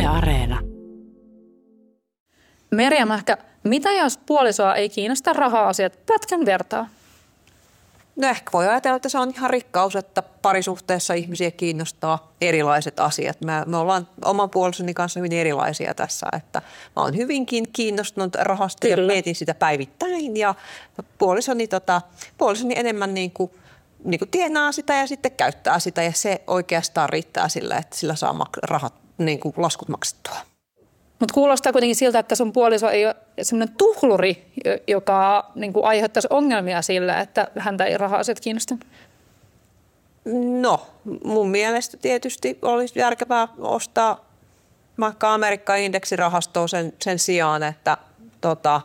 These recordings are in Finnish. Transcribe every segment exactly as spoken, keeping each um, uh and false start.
Areena. Merja Mähkä, mitä jos puolisoa ei kiinnosta raha-asiat pätkän vertaa? No ehkä voi ajatella, että se on ihan rikkaus, että parisuhteessa ihmisiä kiinnostaa erilaiset asiat. Me, me ollaan oman puolisoni kanssa hyvin erilaisia tässä, että mä oon hyvinkin kiinnostunut rahasta ja mietin sitä päivittäin ja puolisoni, tota, puolisoni enemmän niin kuin, niin kuin tienaa sitä ja sitten käyttää sitä ja se oikeastaan riittää sillä, että sillä saa rahat, niin kuin laskut maksettua. Mutta kuulostaa kuitenkin siltä, että sun puoliso ei ole sellainen tuhluri, joka niin kuin aiheuttaisi ongelmia sillä, että häntä ei raha-asiat kiinnosta. No, mun mielestä tietysti olisi järkevää ostaa vaikka Amerikka-indeksirahastoa sen, sen sijaan, että tota,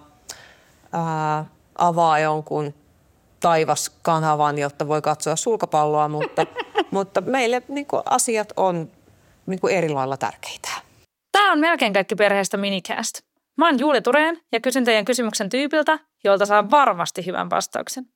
ää, avaa jonkun taivaskanavan, jotta voi katsoa sulkapalloa, mutta, mutta meille niin kuin asiat on niin kuin eri lailla tärkeitä. Tämä on Melkein kaikki perheestä minicast. Mä oon Juuli Tureen ja kysyn teidän kysymyksen tyypiltä, jolta saa varmasti hyvän vastauksen.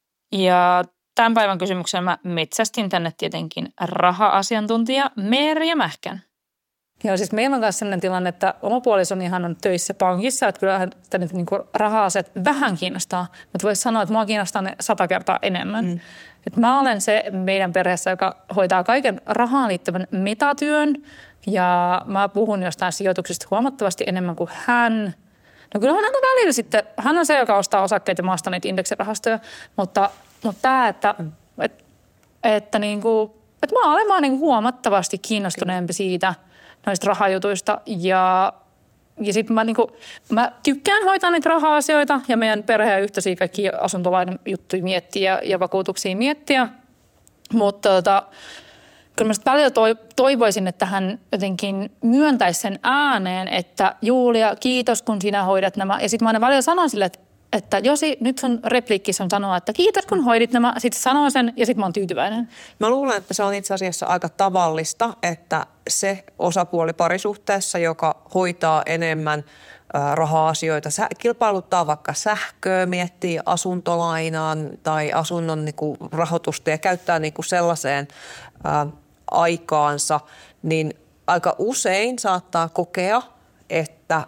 Ja tämän päivän kysymyksen mä metsästin tänne tietenkin raha-asiantuntija Merja Mähkän. Joo, siis meillä on myös sellainen tilanne, että oma puolisonihan on töissä pankissa, että kyllähän tänne niin raha-asiat vähän kiinnostaa, mutta voisi sanoa, että mua kiinnostaa ne sata kertaa enemmän. Mm. Että mä olen se meidän perheessä, joka hoitaa kaiken rahaan liittyvän metatyön, ja mä puhun jostain sijoituksista huomattavasti enemmän kuin hän. No kyllä hän on välillä sitten, hän on se, joka ostaa osakkeita ja maasta niitä indeksirahastoja, mutta, mutta tämä, että, että, että, niin kuin, että mä olen, mä olen niin huomattavasti kiinnostuneempi siitä noista rahajutuista ja, ja sitten mä, niin kuin, mä tykkään hoitaa niitä raha-asioita ja meidän perheen yhteisiä kaikki asuntolainen juttuja miettiä ja, ja vakuutuksia miettiä, mutta tota, kyllä mä välillä toivoisin, että hän jotenkin myöntäisi sen ääneen, että Julia, kiitos kun sinä hoidat nämä. Ja sitten mä aina välillä sanon sille, että, että Josi, nyt sun repliikkis on sanoa, että kiitos kun hoidit nämä. Sitten sanoo sen ja sitten mä oon tyytyväinen. Mä luulen, että se on itse asiassa aika tavallista, että se osapuoli parisuhteessa, joka hoitaa enemmän raha-asioita, kilpailuttaa vaikka sähköä, miettii asuntolainan tai asunnon niin kuin rahoitusta ja käyttää niin kuin sellaiseen ää, aikaansa, niin aika usein saattaa kokea, että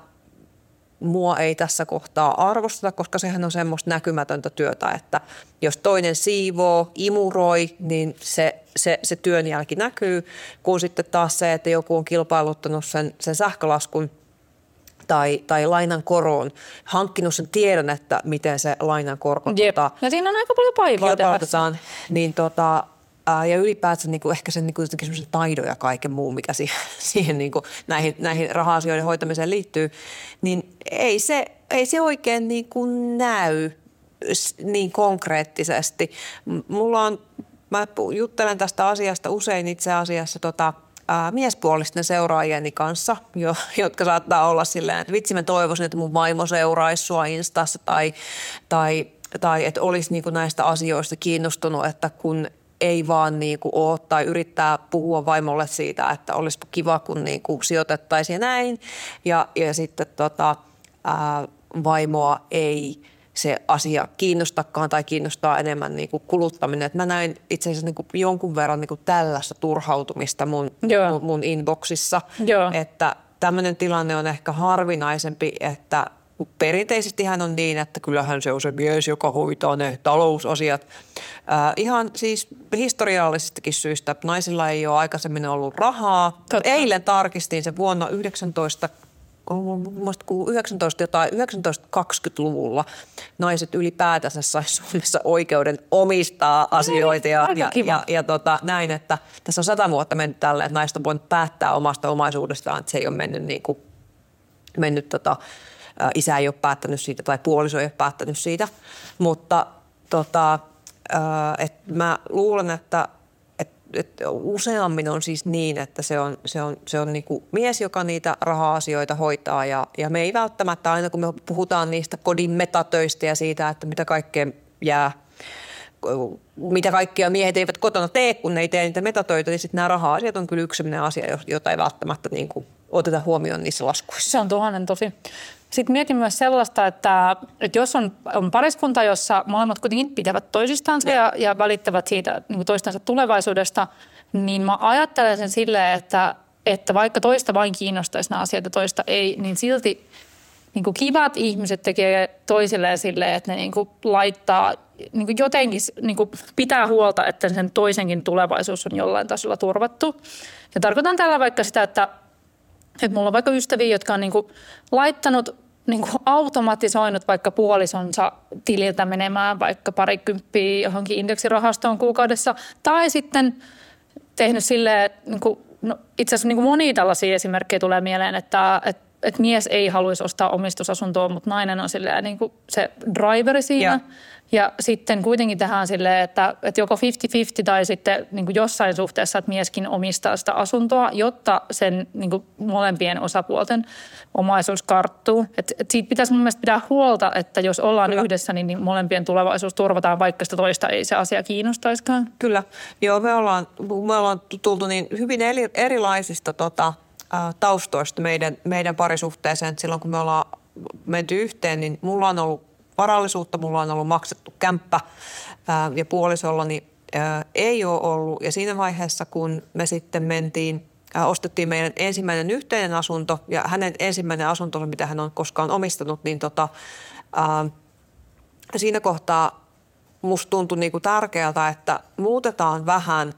mua ei tässä kohtaa arvosteta, koska sehän on semmoista näkymätöntä työtä, että jos toinen siivoo, imuroi, niin se, se, se työnjälki näkyy, kun sitten taas se, että joku on kilpailuttanut sen, sen sähkölaskun tai, tai lainan koroon, hankkinut sen tiedon, että miten se lainan korko tota, ja siinä on aika paljon paivaa kilpailutetaan, niin tota, ää, ja ylipäätään niin kuin ehkä sen, niin kuin, sen taidon ja kaiken muun, mikä siihen, siihen niin kuin, näihin, näihin raha-asioiden hoitamiseen liittyy, niin ei se, ei se oikein niin kuin näy niin konkreettisesti. Mulla on, mä juttelen tästä asiasta usein itse asiassa tota, Ää, miespuolisten seuraajieni kanssa, jo, jotka saattaa olla silleen, että vitsi mä toivoisin, että mun vaimo seuraisi sua Instassa tai, tai, tai että olisi niinku näistä asioista kiinnostunut, että kun ei vaan niinku ole tai yrittää puhua vaimolle siitä, että olisipa kiva, kun niinku sijoitettaisiin ja näin. Ja, ja sitten tota, ää, vaimoa ei se asia kiinnostakaan tai kiinnostaa enemmän niin kuin kuluttaminen. Et mä näin itse asiassa niin kuin jonkun verran niin kuin tällaista turhautumista mun, mun, mun inboxissa, Joo. että tämmöinen tilanne on ehkä harvinaisempi, että perinteisesti hän on niin, että kyllähän se on se mies, joka hoitaa ne talousasiat. Äh, ihan siis historiallisestakin syystä, että naisilla ei ole aikaisemmin ollut rahaa. Totta. Eilen tarkistin se vuonna yhdeksäntoista yhdeksäntoista jotain, yhdeksäntoista-kaksikymmentäluvulla naiset ylipäätänsä sais Suomessa oikeuden omistaa asioita ja, ja, ja, ja tota, näin, että tässä on sata vuotta mennyt tälle, että naiset on voinut päättää omasta omaisuudestaan, että se ei ole mennyt niin kuin, mennyt tota, isä ei ole päättänyt siitä tai puoliso ei ole päättänyt siitä, mutta tota, et mä luulen, että että useammin on siis niin, että se on, se on, se on niin kuin mies, joka niitä raha-asioita hoitaa ja, ja me ei välttämättä aina, kun me puhutaan niistä kodin metatöistä ja siitä, että mitä kaikkea jää, mitä kaikkia miehet eivät kotona tee, kun ne ei tee niitä metatöitä, niin sitten nämä raha-asiat on kyllä yksi sellainen asia, jota ei välttämättä niin kuin oteta huomioon niissä laskuissa. Se on tuhannen tosi. Sitten mietin myös sellaista, että, että jos on, on pariskunta, jossa molemmat kuitenkin pitävät toisistansa ja, ja välittävät siitä niin kuin toistensa tulevaisuudesta, niin mä ajattelen sen silleen, että, että vaikka toista vain kiinnostaisi nämä asiat ja toista ei, niin silti niin kuin kivat ihmiset tekee toisilleen silleen, että ne niin kuin laittaa niin kuin jotenkin niin kuin pitää huolta, että sen toisenkin tulevaisuus on jollain tasolla turvattu. Ja tarkoitan tällä vaikka sitä, että, että mulla on vaikka ystäviä, jotka on niin kuin laittanut, niin kuin automatisoinut vaikka puolisonsa tililtä menemään vaikka parikymppiä johonkin indeksirahastoon kuukaudessa. Tai sitten tehnyt silleen, niin kuin, no itse asiassa niin kuin monia tällaisia esimerkkejä tulee mieleen, että, että että mies ei haluaisi ostaa omistusasuntoa, mutta nainen on silleen niin kuin se driveri siinä. Ja. ja sitten kuitenkin tehdään silleen, että, että joko viisikymmentä viisikymmentä tai sitten niin kuin jossain suhteessa, että mieskin omistaa sitä asuntoa, jotta sen niin kuin molempien osapuolten omaisuus karttuu. Et, et siitä pitäisi mun mielestä pitää huolta, että jos ollaan Kyllä. yhdessä, niin, niin molempien tulevaisuus turvataan, vaikka sitä toista ei se asia kiinnostaisikaan. Kyllä. Joo, me ollaan, me ollaan tultu niin hyvin erilaisista tota taustoista meidän, meidän parisuhteeseen. Silloin kun me ollaan menty yhteen, niin mulla on ollut varallisuutta, mulla on ollut maksettu kämppä ää, ja puolisollani ää, ei ole ollut. Ja siinä vaiheessa, kun me sitten mentiin, ää, ostettiin meidän ensimmäinen yhteinen asunto ja hänen ensimmäinen asunto, mitä hän on koskaan omistanut, niin tota, ää, siinä kohtaa musta tuntui niinku tärkeältä, että muutetaan vähän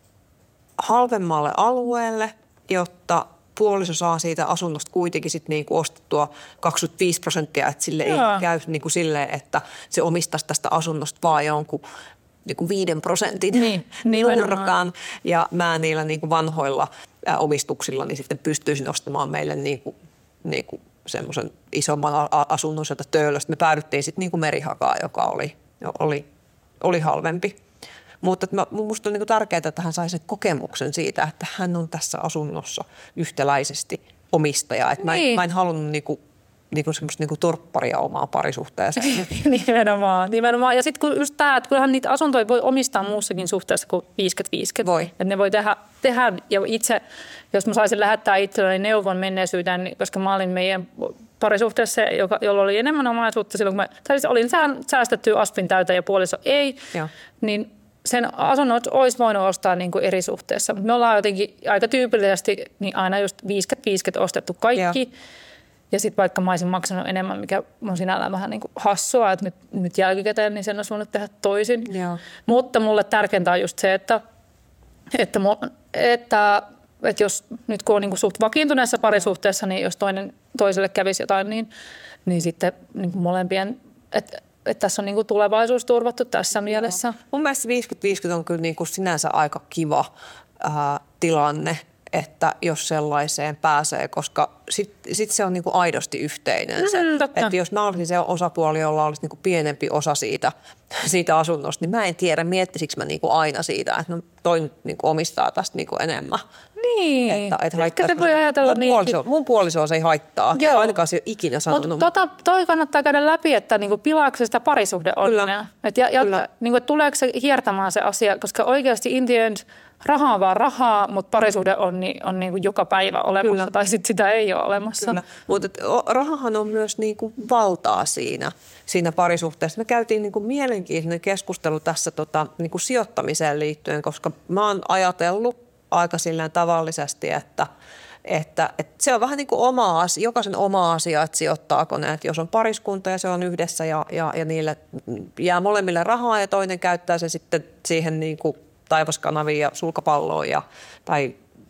halvemmalle alueelle, jotta puoliso saa siitä asunnosta kuitenkin sit niinku ostettua kaksikymmentäviisi prosenttia, että sille Joo. ei käy niinku silleen, että se omistaisi tästä asunnosta vaan jonkun niinku viiden prosentin niin, nurkan. Ja mä niillä niinku vanhoilla ää, omistuksilla niin sitten pystyisin ostamaan meille niinku, niinku semmoisen isomman asunnon sieltä Töölöstä. Me päädyttiin sitten niinku Merihakaan, joka oli, oli, oli halvempi. Mutta minusta on niin tärkeää, että hän sai sen kokemuksen siitä, että hän on tässä asunnossa yhtäläisesti omistaja. Että niin. mä, mä en halunnut niinku, niinku semmoista niinku torpparia omaa parisuhteeseen. nimenomaan, nimenomaan. Ja sitten kun just tämä, että kyllähän niitä asuntoja voi omistaa muussakin suhteessa kuin viisikymmentä viisikymmentä. Voi. Että ne voi tehdä, tehdä, ja itse, jos mä saisin lähettää itselleni neuvon menneisyyteen, niin koska mä olin meidän parisuhteessa, joka, jolla oli enemmän omaisuutta silloin, kun mä, tai siis olin säästetty aspin täytä ja puoliso ei, Joo. niin sen asunnot olisi voinut ostaa niin kuin eri suhteessa. Me ollaan jotenkin aika tyypillisesti niin aina just viisikymmentä viisikymmentä ostettu kaikki. Ja, ja sitten vaikka mä olisin maksanut enemmän, mikä on sinällään vähän niin kuin hassua, että nyt, nyt jälkikäteen niin sen olisi voinut tehdä toisin. Ja. Mutta mulle tärkeintä on just se, että, että, että, että jos nyt kun on niin kuin suht vakiintuneessa parisuhteessa, niin jos toinen toiselle kävisi jotain, niin, niin sitten niin kuin molempien... Että, että tässä on niin kuin tulevaisuus turvattu tässä mielessä. Mun mielestä viisikymmentä viisikymmentä on kyllä niin kuin sinänsä aika kiva ää, tilanne, että jos sellaiseen pääsee, koska sitten sit se on niin kuin aidosti yhteinen. Se, mm, että jos mä olisin se osapuoli, jolla olisi niin kuin pienempi osa siitä, siitä asunnosta, niin mä en tiedä, miettisikö mä niin kuin aina siitä, että no toi nyt niin kuin omistaa tästä niin kuin enemmän. Niin, että, että ehkä se voi ajatella mun niin. Puoliso, mun puolisoa se ei haittaa, Joo. ainakaan se ei ikinä sanonut. Mutta tota, toi kannattaa käydä läpi, että niinku pilaako se sitä parisuhdeonnea. Että ja, ja, niinku, et tuleeko se hiertämään se asia, koska oikeasti in the end rahaa on vaan rahaa, mutta parisuhde on, niin, on niinku joka päivä olemassa Kyllä. tai sit sitä ei ole olemassa. Mutta rahahan on myös niinku valtaa siinä, siinä parisuhteessa. Me käytiin niinku mielenkiintoinen keskustelu tässä tota, niinku sijoittamiseen liittyen, koska mä oon ajatellut aika silleen tavallisesti, että, että, että se on vähän niin kuin oma asia, jokaisen oma asia, että sijoittaako ne. Että jos on pariskunta ja se on yhdessä ja, ja, ja niille jää molemmille rahaa ja toinen käyttää se sitten siihen niin kuin taivaskanaviin ja sulkapalloon ja, tai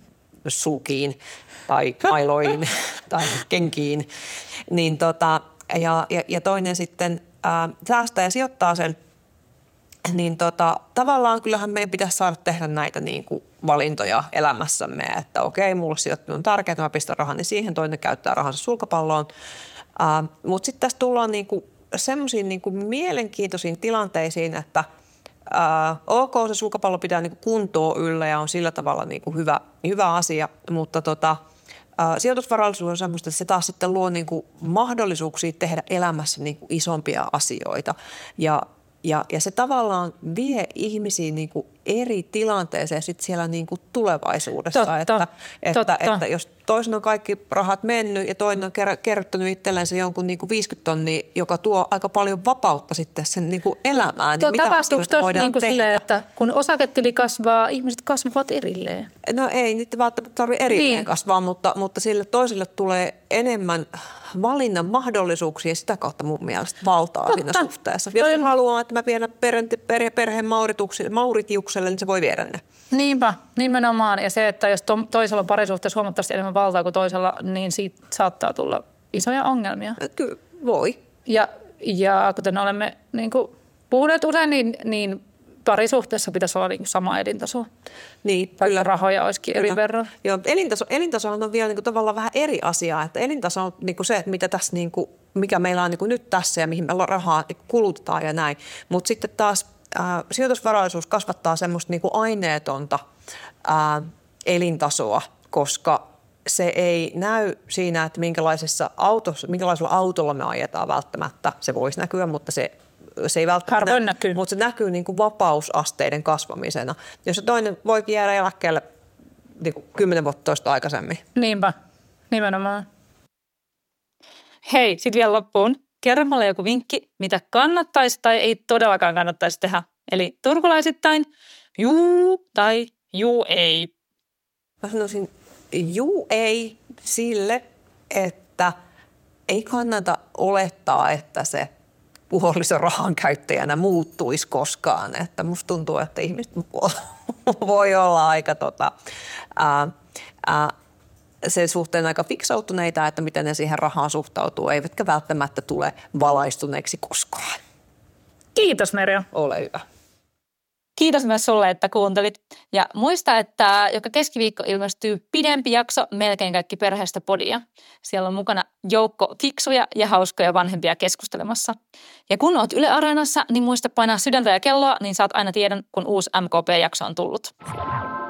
suukiin tai mailoihin tai kenkiin, niin tota, ja, ja, ja toinen sitten ää, säästää ja sijoittaa sen, niin tota, tavallaan kyllähän meidän pitäisi saada tehdä näitä niin kuin valintoja elämässämme, että okei, mulle sijoittaminen on tärkeää, että mä pistän rahani siihen, toinen käyttää rahansa sulkapalloon. Uh, mutta sitten tässä tullaan niinku semmoisiin niinku mielenkiintoisiin tilanteisiin, että uh, ok, se sulkapallo pitää niinku kuntoa yllä ja on sillä tavalla niinku hyvä, hyvä asia, mutta tota, uh, sijoitusvarallisuus on semmoista, että se taas sitten luo niinku mahdollisuuksia tehdä elämässä niinku isompia asioita ja Ja, ja se tavallaan vie ihmisiä niin kuin eri tilanteeseen sit siellä niin kuin tulevaisuudessa. Totta, että, totta. Että, että jos toisen on kaikki rahat mennyt ja toinen on kerryttänyt itsellensä jonkun niin kuin viisikymmentä tonnia, joka tuo aika paljon vapautta sitten sen niin kuin elämään. Tuo niin tapahtuuko tuossa niin kuin silleen, tehdä? että kun osaketili kasvaa, ihmiset kasvavat erilleen? No ei niitä välttämättä tarvitse erilleen Niin. kasvaa, mutta, mutta sille toiselle tulee enemmän valinnan mahdollisuuksia ja sitä kautta mun mielestä valtaa Totta. siinä suhteessa. Jos Toi- haluaa, että mä viedän perhe, perhe, perheen Mauritukselle- Mauritiukselle, niin se voi viedä ne. Niinpä, nimenomaan. Ja se, että jos to, toisella on parisuhteessa huomattavasti enemmän valtaa kuin toisella, niin siitä saattaa tulla isoja ongelmia. Kyllä voi. Ja, ja kuten olemme niin kuin puhuneet usein, niin, niin parisuhteessa pitäisi olla niin kuin sama elintaso. Niin, Vaikka kyllä. rahoja olisikin eri Kyllä. verran. Joo, elintaso, elintasohan on vielä niin kuin tavallaan vähän eri asia. Että elintaso on niin kuin se, että mitä tässä, niin kuin, mikä meillä on niin kuin nyt tässä ja mihin me rahaa kulutetaan ja näin. Mutta sitten taas äh, sijoitusvaraisuus kasvattaa semmoista niin kuin aineetonta äh, elintasoa, koska se ei näy siinä, että minkälaisessa autossa, minkälaisella autolla me ajetaan välttämättä. Se voisi näkyä, mutta se, se ei välttämättä Harvoin näkyy. Mutta se näkyy niin kuin vapausasteiden kasvamisena. Jos se toinen voikin jäädä eläkkeelle niin kuin kymmenen vuotta toista aikaisemmin. Niinpä, nimenomaan. Hei, sitten vielä loppuun. Kerro mulle joku vinkki, mitä kannattaisi tai ei todellakaan kannattaisi tehdä. Eli turkulaisittain juu tai juu ei. Mä sanoisin juu ei sille, että ei kannata olettaa, että se puoliso rahan käyttäjänä muuttuisi koskaan. Että musta tuntuu, että ihmiset voi olla aika tota, ää, ää, sen suhteen aika fiksautuneita, että miten ne siihen rahaan suhtautuu, eivätkä välttämättä tule valaistuneeksi koskaan. Kiitos Merja. Ole hyvä. Kiitos myös sulle, että kuuntelit. Ja muista, että joka keskiviikko ilmestyy pidempi jakso Melkein kaikki perheestä podia. Siellä on mukana joukko fiksuja ja hauskoja vanhempia keskustelemassa. Ja kun oot Yle Areenassa, niin muista painaa sydäntä ja kelloa, niin saat aina tiedon, kun uusi M K P-jakso on tullut.